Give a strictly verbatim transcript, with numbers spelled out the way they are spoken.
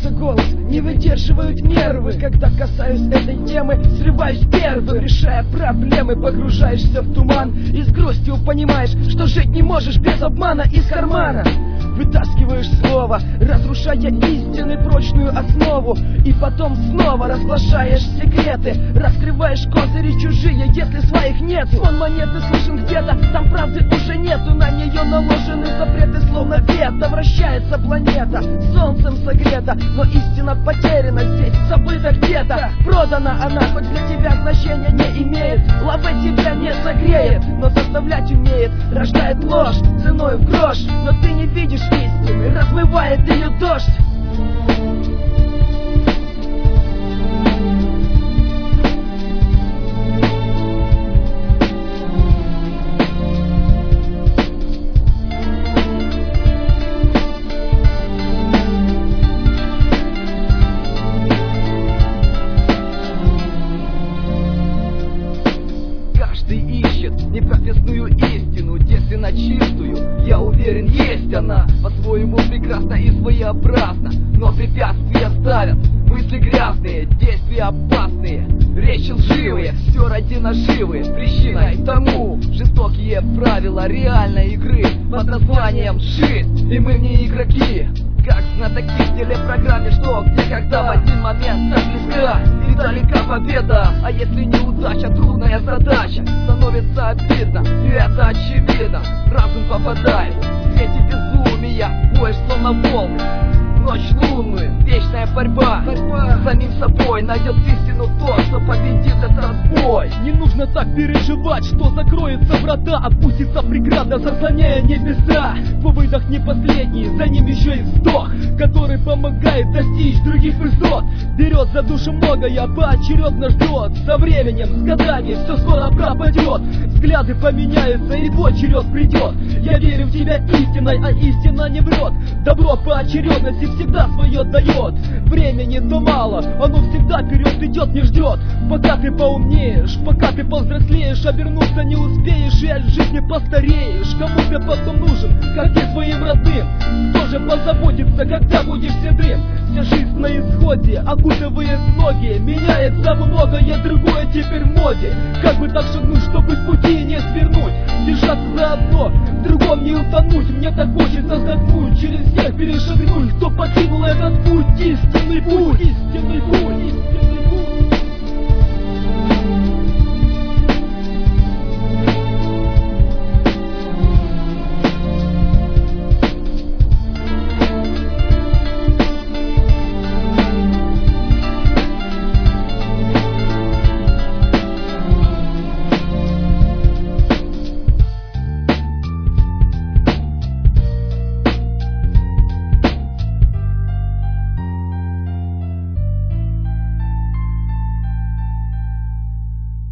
срывается голос, не выдерживают нервы. Когда касаюсь этой темы, срываюсь первым. Решая проблемы, погружаешься в туман и с грустью понимаешь, что жить не можешь без обмана из кармана. Вытаскиваешь слово, разрушая истины прочную основу, и потом снова разглашаешь секреты, раскрываешь козыри чужие, если своих нет. Звон монеты слышен где-то, там правды уже нету, на нее наложены запреты, словно вето. Вращается планета, солнцем согрета, но истина потеряна здесь, забыта где-то. Продана она, хоть для тебя значения не имеет. Лаве тебя не согреет, но заставлять умеет. Рождает ложь ценой в грош, но ты не видишь истины, размывает ее дождь. Непрописную истину, действенно чистую, я уверен, есть она. По-своему прекрасна и своеобразна, но препятствия ставят мысли грязные, действия опасные, речи лживые, все ради наживы. Причиной тому жестокие правила реальной игры под названием «Жизнь», и мы не игроки. Как знатоки в телепрограмме, что где, когда в один момент так близка и далека победа. А если неудача, трудная задача, становится обидно, и это очевидно. Разум попадает в сети безумия, боешь словно волны, ночь лунную, вечная борьба, борьба с самим собой. Найдет истину тот, кто победит этот бой. Не нужно так переживать, что закроется врата, опустится преграда, заслоняя небеса. Твой выдох не последний, за ним еще и вздох, который помогает достичь других высот. Берет за душу многое, поочередно ждет. Со временем, с годами, все скоро пропадет. Взгляды поменяются, и твой черед придет. Я верю в тебя истиной, а истина не врет. Добро по очередности всегда свое дает. Времени то мало, оно всегда вперед идет, не ждет. Пока ты поумнеешь, пока ты повзрослеешь, обернуться не успеешь и от жизни постареешь. Кому ты потом нужен, как ты своим родным? Кто же позаботится, когда будешь седым? Вся жизнь на исходе, окутывает ноги. Меняется многое, другое теперь в моде. Как бы так шагнуть, чтобы с пути не свернуть? Держаться за одно, в другом не утонуть. Мне так хочется вздохнуть, через всех перешагнуть, кто покинул этот путь, истинный путь, истинный путь, истинный путь.